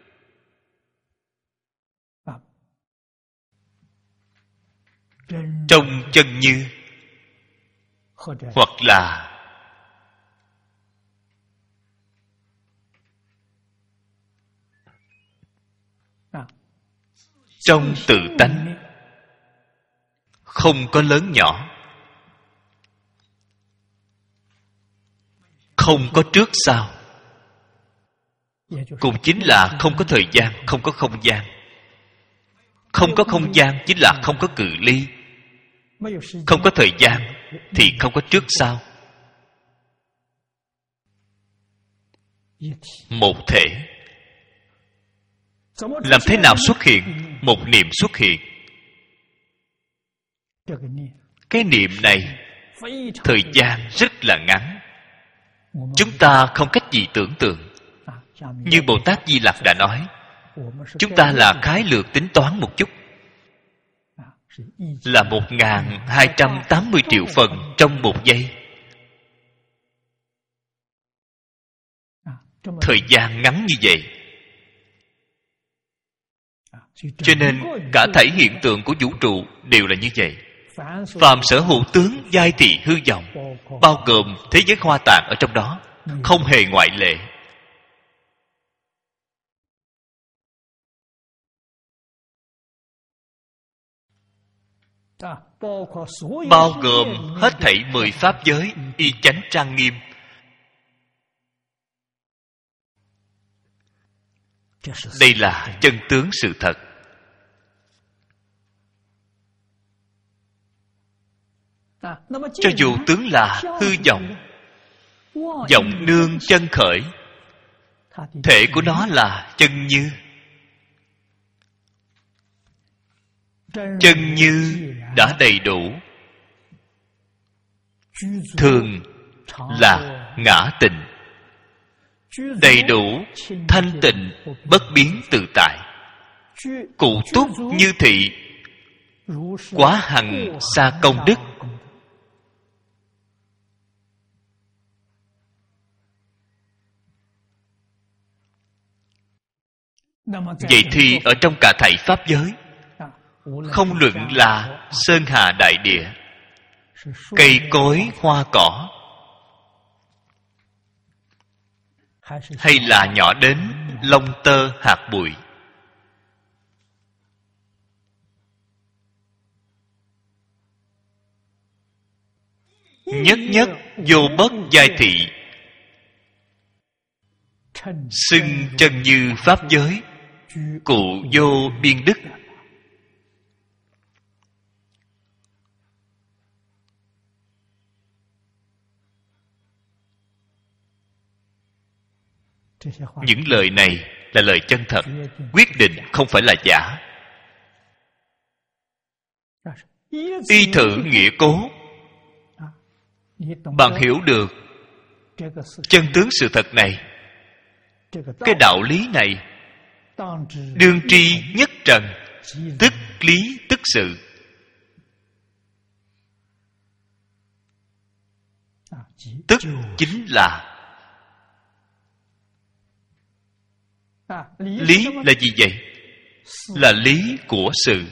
Trong chân như, hoặc là trong tự tánh, không có lớn nhỏ, không có trước sau, cũng chính là không có thời gian, không có không gian. Không có không gian chính là không có cự ly. Không có thời gian thì không có trước sau. Một thể. Làm thế nào xuất hiện? Một niệm xuất hiện. Cái niệm này thời gian rất là ngắn, chúng ta không cách gì tưởng tượng. Như Bồ Tát Di Lặc đã nói, chúng ta là khái lược tính toán một chút, là một nghìn hai trăm tám mươi triệu phần trong một giây. Thời gian ngắn như vậy, cho nên cả thảy hiện tượng của vũ trụ đều là như vậy. Phàm sở hữu tướng giai thị hư vọng, bao gồm thế giới hoa tạng ở trong đó, không hề ngoại lệ. Bao gồm hết thảy mười pháp giới y chánh trang nghiêm. Đây là chân tướng sự thật. Cho dù tướng là hư vọng, vọng nương chân khởi, thể của nó là chân như. Chân như đã đầy đủ, thường là ngã tịnh, đầy đủ thanh tịnh bất biến tự tại, cụ túc như thị, quá hằng xa công đức. Vậy thì ở trong cả thảy pháp giới, không luận là sơn hà đại địa, cây cối hoa cỏ, hay là nhỏ đến lông tơ hạt bụi, nhất nhất vô bất giai thị, xưng chân như pháp giới, cụ vô biên đức. Những lời này là lời chân thật, quyết định không phải là giả. Y thử nghĩa cố, bạn hiểu được chân tướng sự thật này, cái đạo lý này, đương tri nhất trần, tức lý tức sự. Tức chính là lý. Là gì vậy? Là lý của sự.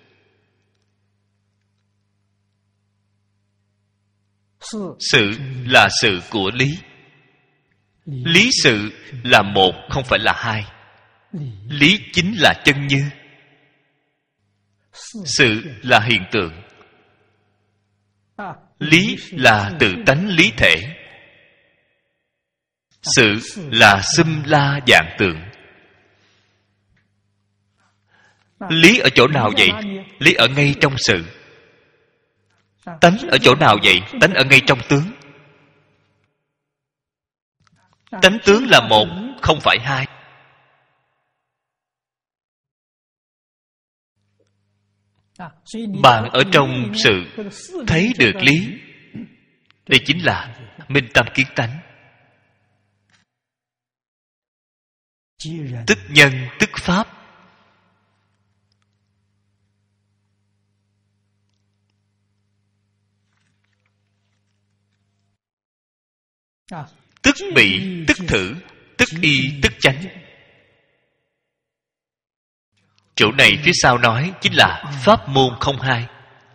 Sự là sự của lý. Lý sự là một, không phải là hai. Lý chính là chân như. Sự là hiện tượng. Lý là tự tánh lý thể. Sự là xâm la dạng tượng. Lý ở chỗ nào vậy? Lý ở ngay trong sự. Tánh ở chỗ nào vậy? Tánh ở ngay trong tướng. Tánh tướng là một, không phải hai. Bạn ở trong sự thấy được lý. Đây chính là minh tâm kiến tánh. Tức nhân tức pháp. Tức bị, tức thử, tức y, tức chánh. Chỗ này phía sau nói chính là pháp môn không hai.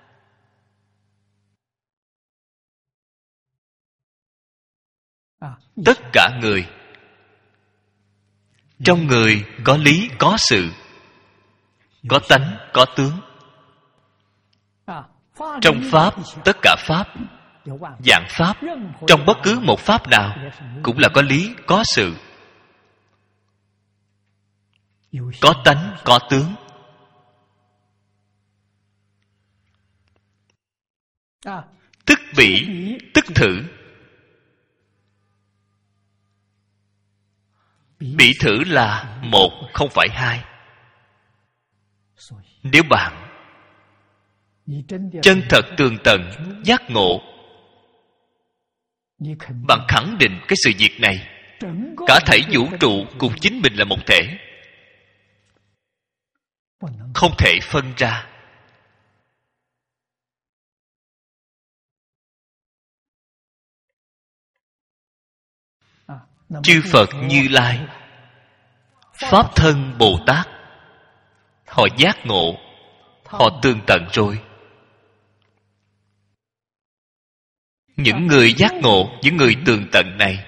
Tất cả người, trong người có lý, có sự, có tánh, có tướng. Trong pháp, tất cả pháp, dạng pháp, trong bất cứ một pháp nào cũng là có lý, có sự, có tánh, có tướng. Tức bị, tức thử. Bị thử là một, không phải hai. Nếu bạn chân thật tường tận giác ngộ, bạn khẳng định cái sự việc này cả thảy vũ trụ cùng chính mình là một thể, không thể phân ra. Chư Phật Như Lai, Pháp Thân Bồ Tát, họ giác ngộ, họ tường tận rồi. Những người giác ngộ, những người tường tận này,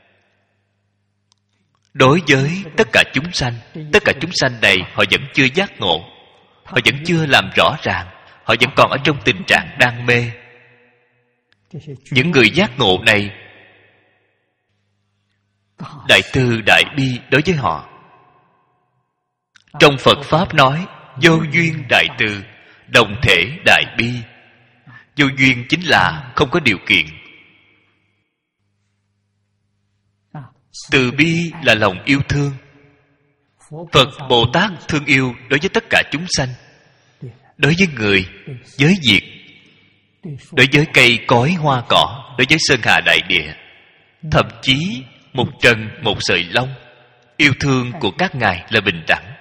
đối với tất cả chúng sanh, tất cả chúng sanh này họ vẫn chưa giác ngộ, họ vẫn chưa làm rõ ràng, họ vẫn còn ở trong tình trạng đang mê. Những người giác ngộ này, đại từ đại bi đối với họ. Trong Phật Pháp nói vô duyên đại từ, đồng thể đại bi. Vô duyên chính là không có điều kiện. Từ bi là lòng yêu thương. Phật Bồ Tát thương yêu đối với tất cả chúng sanh, đối với người, với việc, đối với cây cối hoa cỏ, đối với sơn hà đại địa, thậm chí một trần một sợi lông. Yêu thương của các ngài là bình đẳng.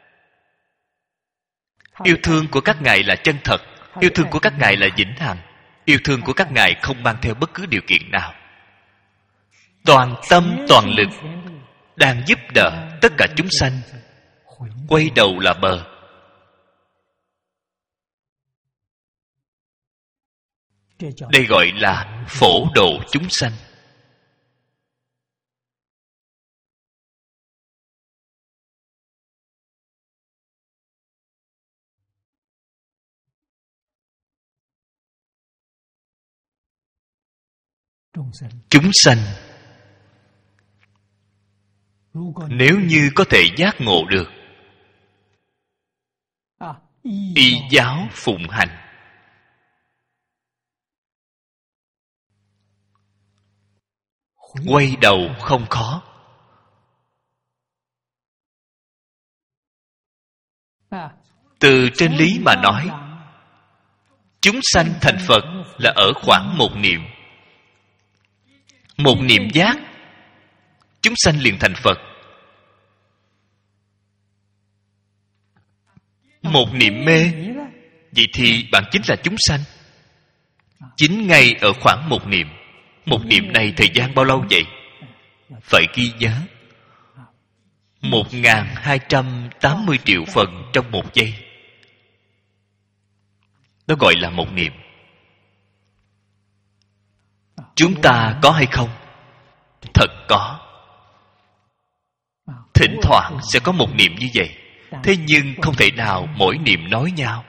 Yêu thương của các ngài là chân thật. Yêu thương của các ngài là vĩnh hằng. Yêu thương của các ngài không mang theo bất cứ điều kiện nào. Toàn tâm toàn lực đang giúp đỡ tất cả chúng sanh quay đầu là bờ. Đây gọi là phổ độ chúng sanh. Chúng sanh nếu như có thể giác ngộ được, y giáo phụng hành, quay đầu không khó. Từ trên lý mà nói, chúng sanh thành Phật là ở khoảng một niệm. Một niệm giác, chúng sanh liền thành Phật. Một niệm mê, vậy thì bạn chính là chúng sanh. Chính ngay ở khoảng một niệm. Một niệm này thời gian bao lâu vậy? Phải ghi nhớ. Một ngàn hai trăm tám mươi triệu phần trong một giây. Đó gọi là một niệm. Chúng ta có hay không? Thật có. Thỉnh thoảng sẽ có một niệm như vậy. Thế nhưng không thể nào mỗi niệm nói nhau.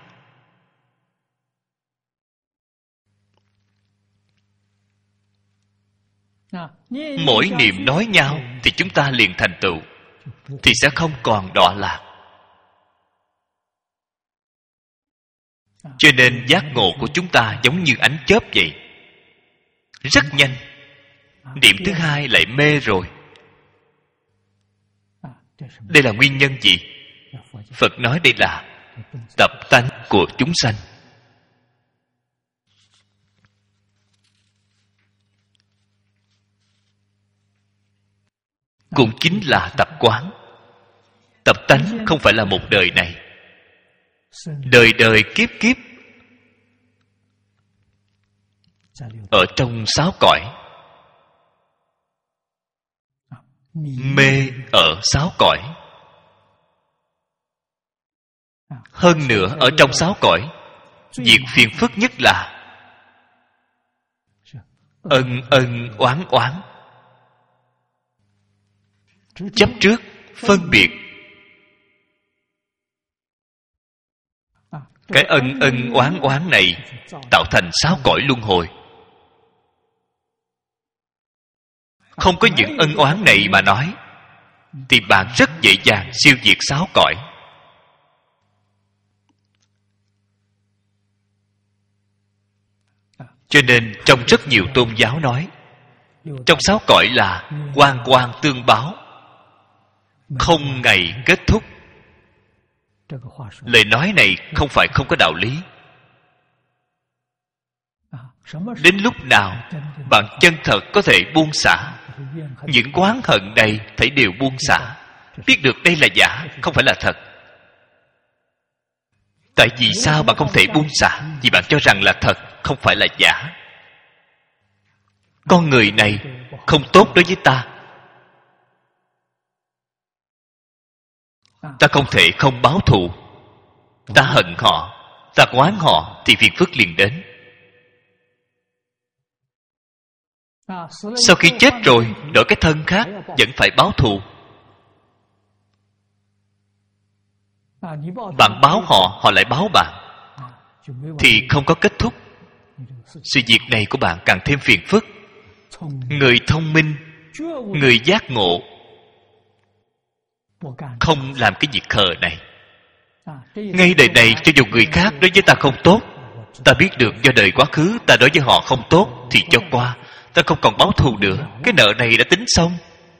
Mỗi niệm nói nhau thì chúng ta liền thành tựu, thì sẽ không còn đọa lạc. Cho nên giác ngộ của chúng ta giống như ánh chớp vậy, rất nhanh. Điểm thứ hai lại mê rồi. Đây là nguyên nhân gì? Phật nói đây là tập tánh của chúng sanh. Cũng chính là tập quán. Tập tánh không phải là một đời này. Đời đời kiếp kiếp ở trong sáu cõi, mê ở sáu cõi. Hơn nữa ở trong sáu cõi, việc phiền phức nhất là ân ân oán oán, chấp trước, phân biệt. Cái ân ân oán oán này tạo thành sáu cõi luân hồi. Không có những ân oán này mà nói, thì bạn rất dễ dàng siêu diệt sáu cõi. Cho nên trong rất nhiều tôn giáo nói, trong sáu cõi là oan oan tương báo, không ngày kết thúc. Lời nói này không phải không có đạo lý. Đến lúc nào bạn chân thật có thể buông xả, những oán hận này phải đều buông xả. Biết được đây là giả, không phải là thật. Tại vì sao bạn không thể buông xả? Vì bạn cho rằng là thật, không phải là giả. Con người này không tốt đối với ta, ta không thể không báo thù. Ta hận họ, ta oán họ, thì phiền phức liền đến. Sau khi chết rồi, đổi cái thân khác vẫn phải báo thù. Bạn báo họ, họ lại báo bạn, thì không có kết thúc. Sự việc này của bạn càng thêm phiền phức. Người thông minh, người giác ngộ không làm cái việc khờ này. Ngay đời này, cho dù người khác đối với ta không tốt, ta biết được do đời quá khứ ta đối với họ không tốt, thì cho qua. Ta không còn báo thù nữa. Cái nợ này đã tính xong.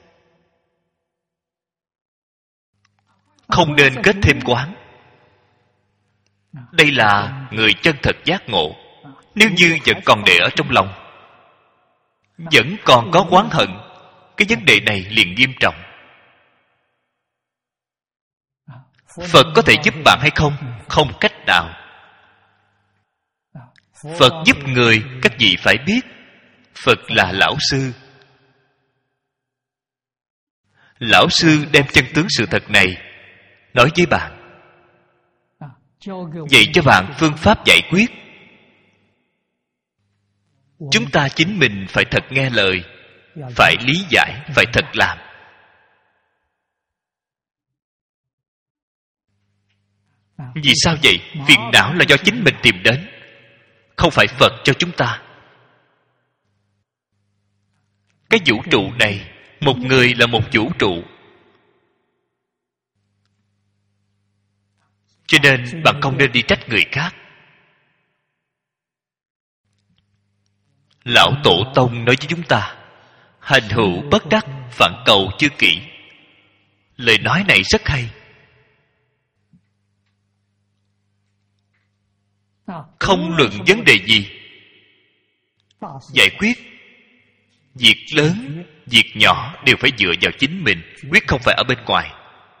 Không nên kết thêm oán. Đây là người chân thật giác ngộ. Nếu như vẫn còn để ở trong lòng, vẫn còn có oán hận, cái vấn đề này liền nghiêm trọng. Phật có thể giúp bạn hay không? Không cách nào. Phật giúp người, các vị phải biết, Phật là lão sư. Lão sư đem chân tướng sự thật này nói với bạn, dạy cho bạn phương pháp giải quyết. Chúng ta chính mình phải thật nghe lời, phải lý giải, phải thật làm. Vì sao vậy? Phiền não là do chính mình tìm đến, không phải Phật cho chúng ta. Cái vũ trụ này, một người là một vũ trụ. Cho nên bạn không nên đi trách người khác. Lão Tổ Tông nói với chúng ta, hành hữu bất đắc, phản cầu chưa kỹ. Lời nói này rất hay. Không luận vấn đề gì, giải quyết việc lớn, việc nhỏ đều phải dựa vào chính mình, quyết không phải ở bên ngoài.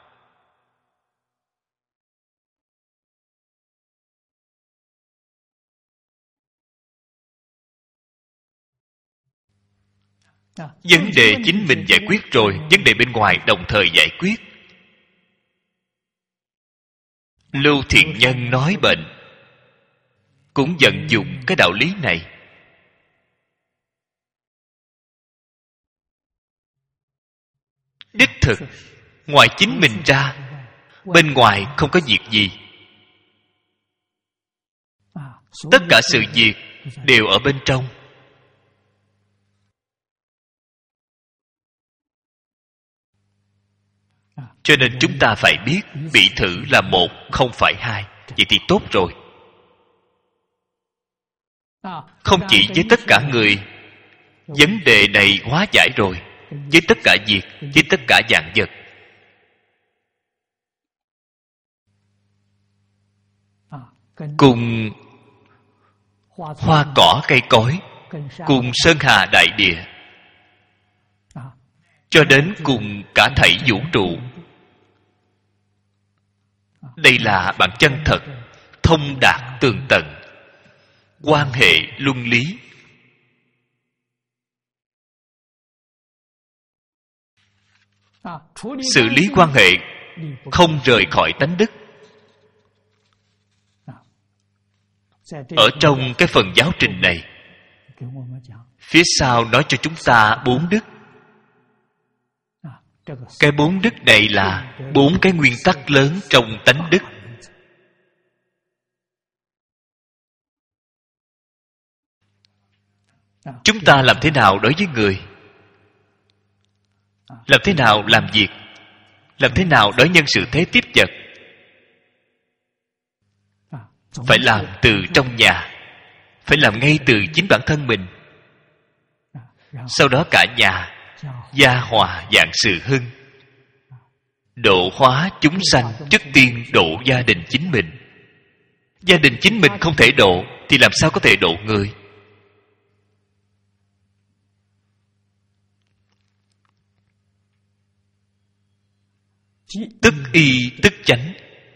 Vấn đề chính mình giải quyết rồi, vấn đề bên ngoài đồng thời giải quyết. Lưu Thiện Nhân nói bệnh cũng vận dụng cái đạo lý này. Đích thực, ngoài chính mình ra, bên ngoài không có việc gì. Tất cả sự việc đều ở bên trong. Cho nên chúng ta phải biết bị thử là một, không phải hai. Vậy thì tốt rồi. Không chỉ với tất cả người, vấn đề này hóa giải rồi, với tất cả việc, với tất cả vạn vật. Cùng hoa cỏ cây cối, cùng sơn hà đại địa, cho đến cùng cả thảy vũ trụ. Đây là bản chân thật, thông đạt tường tận, quan hệ luân lý. Xử lý quan hệ không rời khỏi tánh đức. Ở trong cái phần giáo trình này, phía sau nói cho chúng ta bốn đức. Cái bốn đức này là bốn cái nguyên tắc lớn trong tánh đức. Chúng ta làm thế nào đối với người? Làm thế nào làm việc? Làm thế nào đối nhân xử thế tiếp vật? Phải làm từ trong nhà, phải làm ngay từ chính bản thân mình. Sau đó cả nhà gia hòa vạn sự hưng. Độ hóa chúng sanh, trước tiên độ gia đình chính mình. Gia đình chính mình không thể độ, thì làm sao có thể độ người? Tức y tức chánh.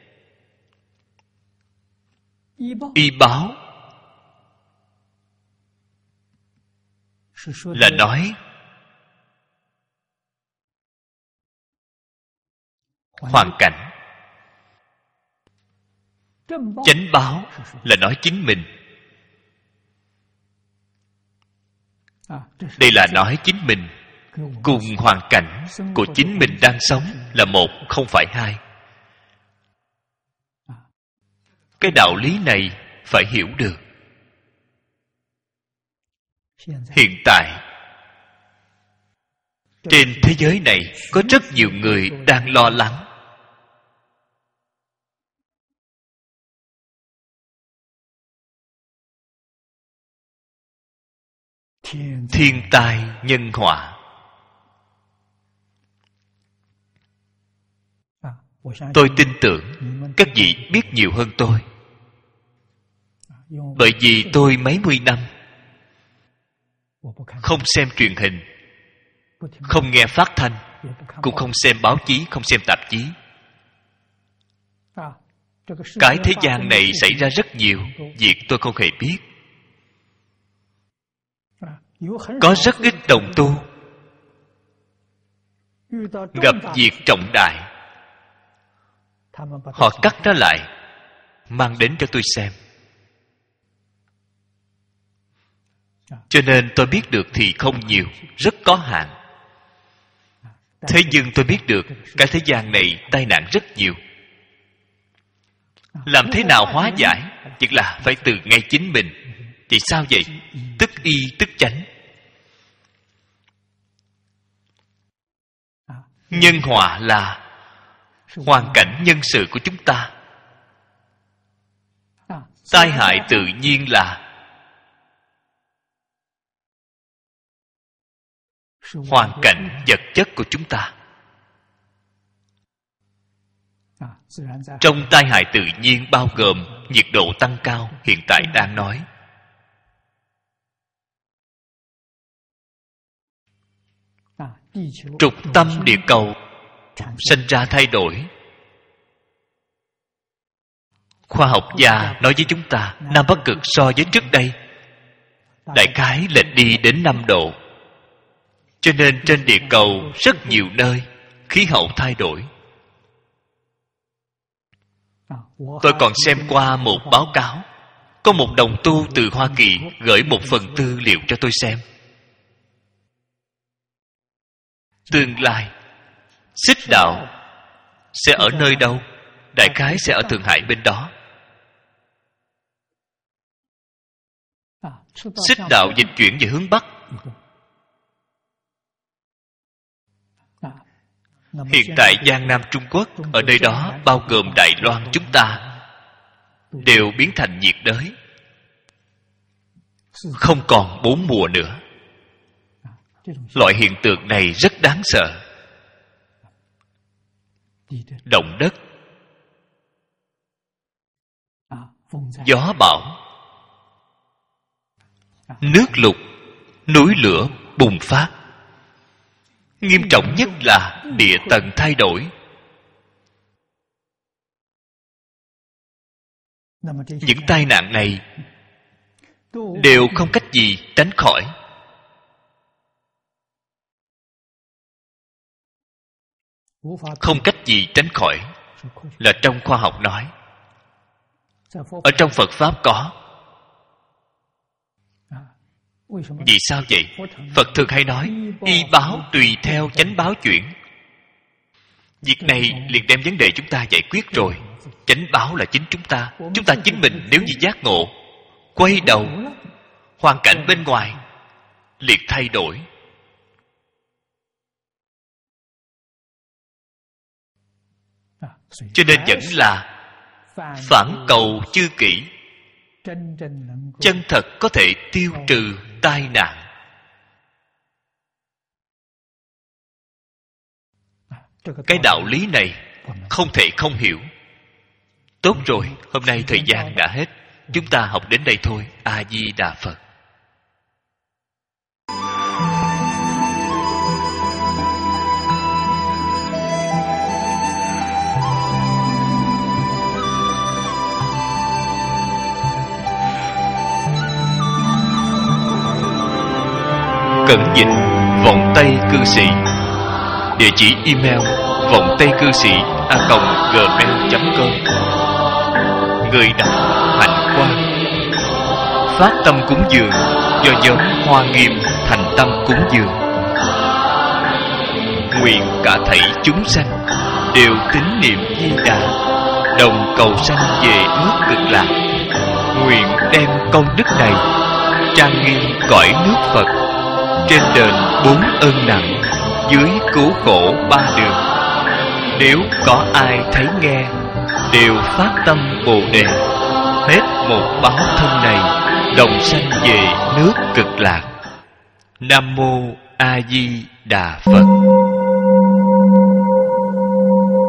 Y báo là nói hoàn cảnh. Chánh báo là nói chính mình. Đây là nói chính mình cùng hoàn cảnh của chính mình đang sống là một, không phải hai. Cái đạo lý này phải hiểu được. Hiện tại trên thế giới này có rất nhiều người đang lo lắng. Thiên tai nhân họa. Tôi tin tưởng các vị biết nhiều hơn tôi. Bởi vì tôi mấy mươi năm không xem truyền hình, không nghe phát thanh, cũng không xem báo chí, không xem tạp chí. Cái thế gian này xảy ra rất nhiều việc tôi không hề biết. Có rất ít đồng tu gặp việc trọng đại, họ cắt nó lại mang đến cho tôi xem. Cho nên tôi biết được thì không nhiều, rất có hạn. Thế nhưng tôi biết được cái thế gian này tai nạn rất nhiều. Làm thế nào hóa giải? Chỉ là phải từ ngay chính mình. Vì sao vậy? Tức y tức chánh. Nhân họa là hoàn cảnh nhân sự của chúng ta. Tai hại tự nhiên là hoàn cảnh vật chất của chúng ta. Trong tai hại tự nhiên bao gồm nhiệt độ tăng cao, hiện tại đang nói. Trục tâm địa cầu sinh ra thay đổi. Khoa học gia nói với chúng ta Nam Bắc Cực so với trước đây đại khái lệch đi đến năm độ. Cho nên trên địa cầu rất nhiều nơi khí hậu thay đổi. Tôi còn xem qua một báo cáo. Có một đồng tu từ Hoa Kỳ gửi một phần tư liệu cho tôi xem. Tương lai Xích đạo sẽ ở nơi đâu? Đại khái sẽ ở Thượng Hải bên đó. Xích đạo dịch chuyển về hướng Bắc. Hiện tại Giang Nam Trung Quốc, ở nơi đó bao gồm Đài Loan chúng ta, đều biến thành nhiệt đới, không còn bốn mùa nữa. Loại hiện tượng này rất đáng sợ. Động đất, gió bão, nước lụt, núi lửa bùng phát. Nghiêm trọng nhất là địa tầng thay đổi. Những tai nạn này đều không cách gì tránh khỏi. Không cách gì tránh khỏi là trong khoa học nói. Ở trong Phật Pháp có. Vì sao vậy? Phật thường hay nói y báo tùy theo chánh báo chuyển. Việc này liền đem vấn đề chúng ta giải quyết rồi. Chánh báo là chính chúng ta. Chúng ta chính mình nếu như giác ngộ, quay đầu, hoàn cảnh bên ngoài liền thay đổi. Cho nên vẫn là phản cầu chư kỷ, chân thật có thể tiêu trừ tai nạn. Cái đạo lý này không thể không hiểu. Tốt rồi, hôm nay thời gian đã hết. Chúng ta học đến đây thôi. A Di Đà Phật. Cẩn dịch Vọng Tây Cư Sĩ. Địa chỉ email vọng tây cư sĩ a còng gmail chấm com. Người đọc Hạnh Quang. Phát tâm cúng dường do nhóm Hoa Nghiêm thành tâm cúng dường. Nguyện cả thảy chúng sanh đều tín niệm Di Đà, đồng cầu sanh về nước Cực Lạc. Nguyện đem công đức này trang nghiêm cõi nước Phật, trên đền bốn ơn nặng, dưới cứu khổ ba đường. Nếu có ai thấy nghe, đều phát tâm Bồ Đề, hết một báo thân này, đồng sanh về nước Cực Lạc. Nam Mô A Di Đà Phật.